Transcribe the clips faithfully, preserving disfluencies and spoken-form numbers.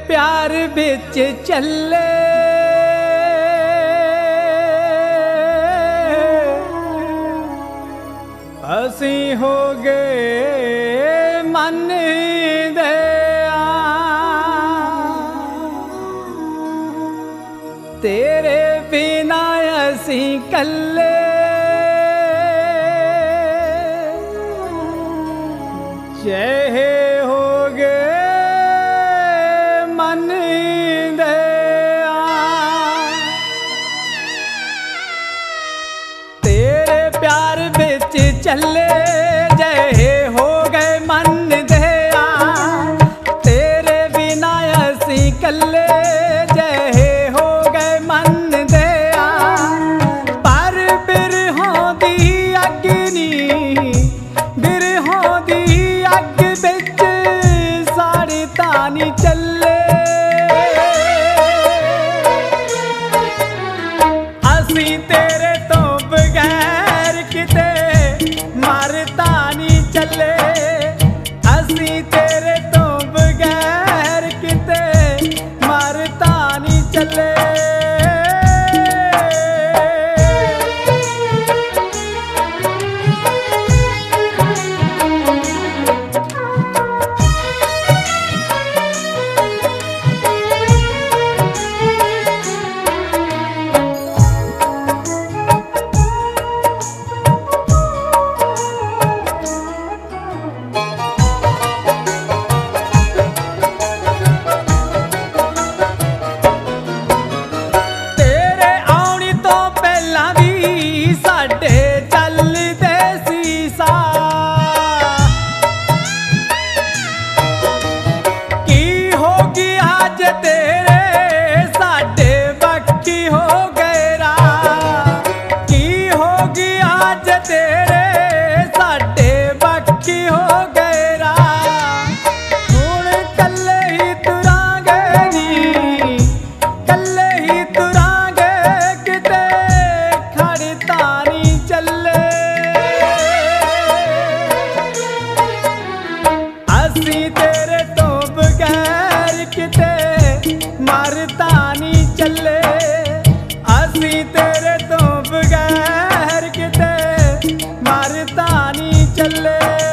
प्यार बिच चले असी हो गए मन दे तेरे बिना असी कल्ले जहे हो गए मन दे तेरे प्यार बिच चले जहे हो गए मन दे तेरे बिना असी कल्ले जहे हो गए मन दे पर बिरहों दी अग्नि बिरहों दी अग बिच साड़ी तानी चले असी तेरे तो बगैर किते मरता नहीं चले असी तेरे तो बगैर किते मरता नहीं चले मरता नहीं चले असी तेरे तो बगैर किते मरता नहीं चले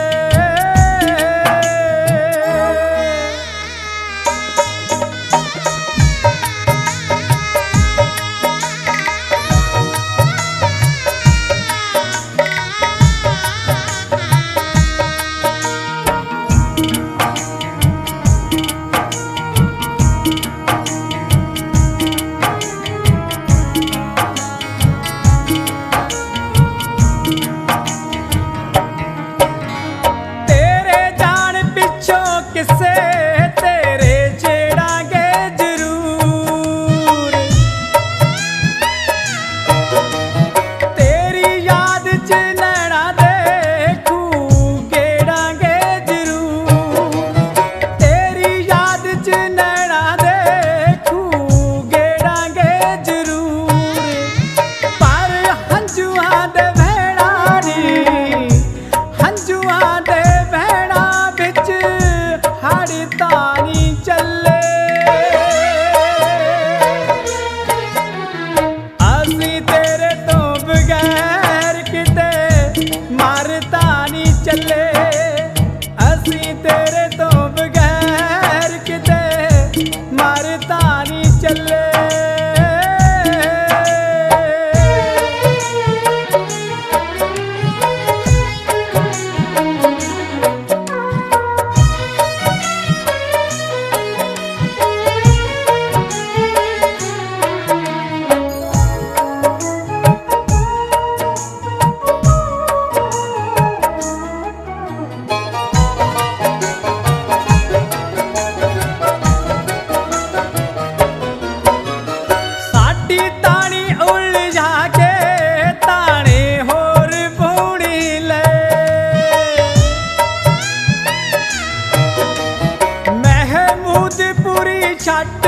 छट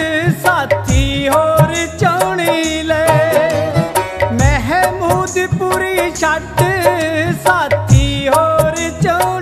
साथी होर चौनी ले महमूदपुरी छट साथी होर चौनी